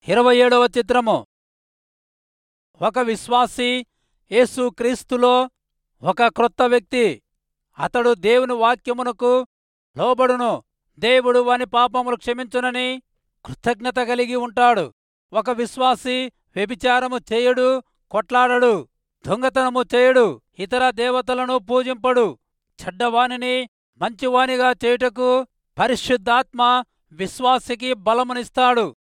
27వ చిత్రము. ఒక విశ్వాసి యేసు క్రీస్తులో ఒక క్రొత్త వ్యక్తి. అతడు దేవుని వాక్యమునకు లోబడును. దేవుడు వాని పాపములు క్షమించునని కృతజ్ఞత కలిగి ఉంటాడు. ఒక విశ్వాసి వ్యభిచారము చేయడు, కొట్లాడడు, దొంగతనము చేయడు, ఇతర దేవతలను పూజింపడు. చెడ్డవానిని మంచివానిగా చేయుటకు పరిశుద్ధాత్మ విశ్వాసికి బలమునిస్తాడు.